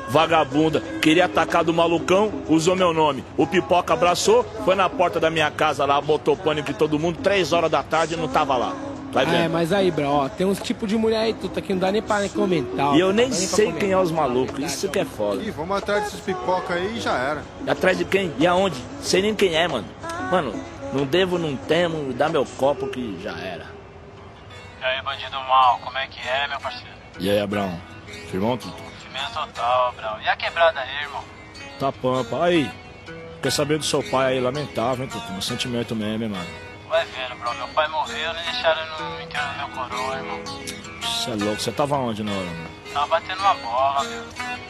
vagabunda. Queria atacar do malucão, usou meu nome. O Pipoca abraçou, foi na porta da minha casa lá, botou pânico em todo mundo, 3 horas da tarde e não tava lá. Vai vendo? É, mas aí, bro, ó, tem uns tipos de mulher aí, tudo que não dá nem pra comentar. Ó, e eu nem nem sei quem é os malucos, isso que é foda. Ih, vamos atrás desses pipoca aí e já era. E atrás de quem? E aonde? Sei nem quem é, mano. Mano, não devo, não temo, dá meu copo que já era. E aí, bandido mal, como é que é, meu parceiro? E aí, Abraão? Firmão, tudo? Firmeza total, Abraão. E a quebrada aí, irmão? Tá pampa. Aí, quer saber do seu pai aí, lamentável, hein, Tutu? Um sentimento mesmo, hein, mano. Vai vendo, bro. Meu pai morreu, nem deixaram no enterro do meu coroa, irmão. Você é louco, você tava onde na hora, mano? Tava batendo uma bola, meu.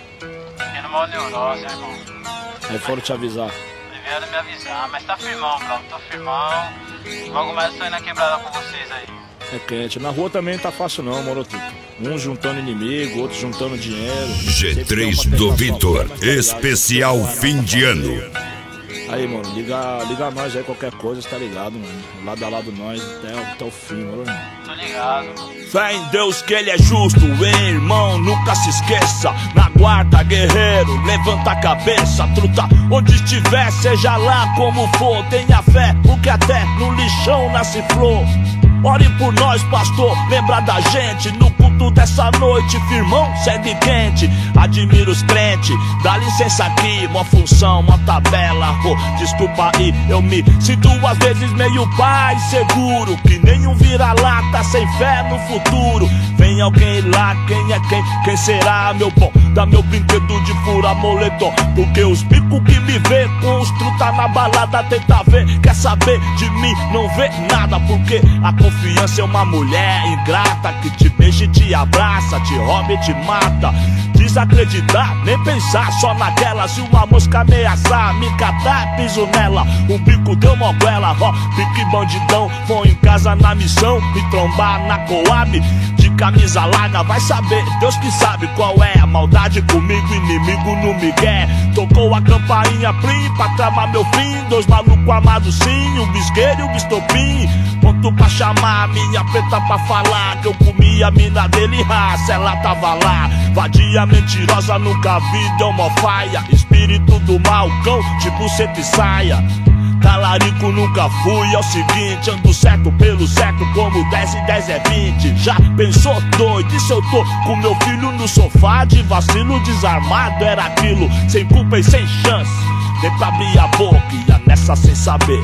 Fiquei numa neurose, irmão. Aí foram te avisar. Eles vieram me avisar, mas tá firmão, bro. Tô firmão. Logo mais eu tô indo na quebrada com vocês aí. É quente. Na rua também não tá fácil não, moro, Tutu. Uns juntando inimigo, outros juntando dinheiro. G3 do Vitor, especial fim de ano. Aí, mano, liga nós aí, qualquer coisa, tá ligado, mano. Lado a lado nós até o fim, mano. Tô ligado, mano. Fé em Deus que ele é justo, hein, irmão, nunca se esqueça. Na guarda, guerreiro, levanta a cabeça, truta. Onde estiver, seja lá como for, tenha fé, porque até no lixão nasce flor. Ore por nós, pastor, lembra da gente. No culto dessa noite, firmão, segue quente. Admiro os crentes, dá licença aqui. Uma função, uma tabela, desculpa aí. Eu me sinto às vezes meio pai seguro, que nenhum vira-lata sem fé no futuro. Vem alguém lá, quem é quem? Quem será, meu bom? Dá meu brinquedo de fura moletom, porque os bicos que me vê com os truta na balada tenta ver. Quer saber de mim? Não vê nada, porque a confiança é uma mulher ingrata que te beija e te abraça, te rouba e te mata. Desacreditar, nem pensar, só naquela. Se uma mosca ameaçar, me catar, piso nela. Um bico deu moguela, ó, pique bandidão. Vou em casa na missão, me trombar na Coab. De camisa larga, vai saber, Deus que sabe qual é a maldade comigo, inimigo no migué. Tocou a campainha, plim, pra tramar meu fim. 2 malucos armados sim, um bisqueiro e um bistopim. Ponto pra chamar a minha preta pra falar que eu comi a mina dele, raça, ela tava lá. Vadia mentirosa, nunca vi, deu mó faia. Espírito do mal, cão, tipo seta e saia. Talarico nunca fui, é o seguinte, ando certo pelo certo, como 10 e 10 é 20. Já pensou doido, e se eu tô com meu filho no sofá de vacilo desarmado? Era aquilo, sem culpa e sem chance, nem pra abrir a boca, ia nessa sem saber.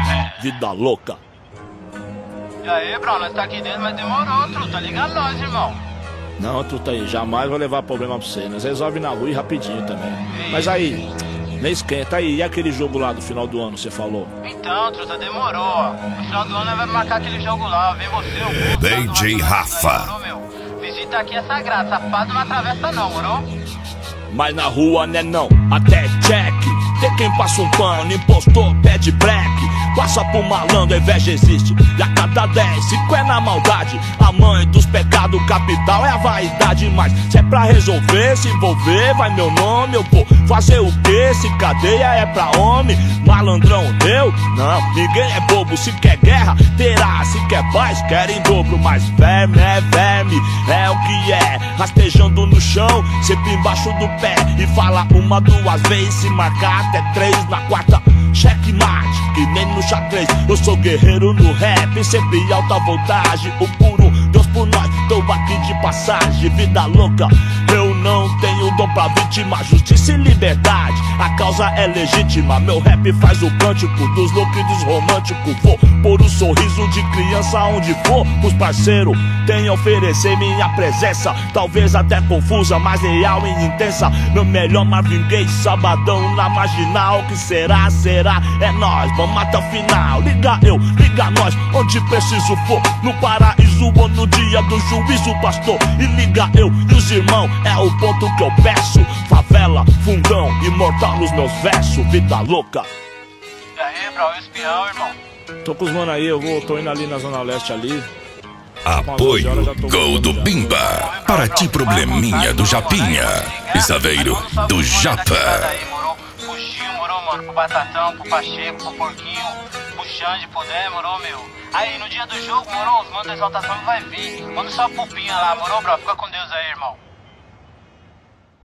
Vida louca. E aí, bro, nós tá aqui dentro, mas demorou, truta. Liga nós, irmão. Não, truta aí, jamais vou levar problema pra você. Nós resolve na rua e rapidinho também. Mas aí, nem esquenta aí. E aquele jogo lá do final do ano, você falou? Então, truta, demorou, ó. No final do ano nós vamos marcar aquele jogo lá. Vem você, o Guto, DJ Rafa. Morou, meu? Visita aqui é sagrado, safado não atravessa não, morou? Mas na rua, né não, até check. Tem quem passa um pano, impostor, pede black. Passa pro malandro, a inveja existe. E a cada 10, 5 é na maldade. A mãe dos pecados capital é a vaidade. Mas se é pra resolver, se envolver, vai meu nome. Eu vou fazer o quê? Se cadeia é pra homem. Malandrão, eu? Não, ninguém é bobo. Se quer guerra, terá. Se quer paz, quer em dobro. Mas verme é verme, é o que é. Rastejando no chão, sempre embaixo do pé. E fala 1, 2 vezes, se marcar até 3. Na quarta, checkmate, que nem no xadrez. Eu sou guerreiro no rap, sempre alta voltagem. O puro Deus por nós, tô aqui de passagem. Vida louca, eu não tenho dom pra vítima. Justiça e liberdade, a causa é legítima. Meu rap faz o cântico dos loucos e dos românticos. Vou pôr um sorriso de criança onde for. Os parceiros têm a oferecer minha presença, talvez até confusa, mas real e intensa. Meu melhor Marvin Gaye, sabadão na marginal. Que será, será, é nós, vamos até o final. Liga eu, liga nós, onde preciso for. No paraíso ou no dia do juízo, pastor. E liga eu e os irmãos, é o ponto que eu peço. Favela, fundão, imortal nos meus versos. Vida louca. E aí, bro, o espião, irmão? Tô com os mano aí, tô indo ali na Zona Leste ali. Apoio Gol do Bimba. Para ti, probleminha do Japinha. Isaveiro do Japa. Fugiu, morou, mano, pro Batatão, pro Pacheco, pro Porquinho, pro Xande, pro Dé, morou, meu. Aí no dia do jogo, morou, os manos da exaltação vai vir. Manda só a pupinha lá, morou, bro? Fica com Deus aí, irmão.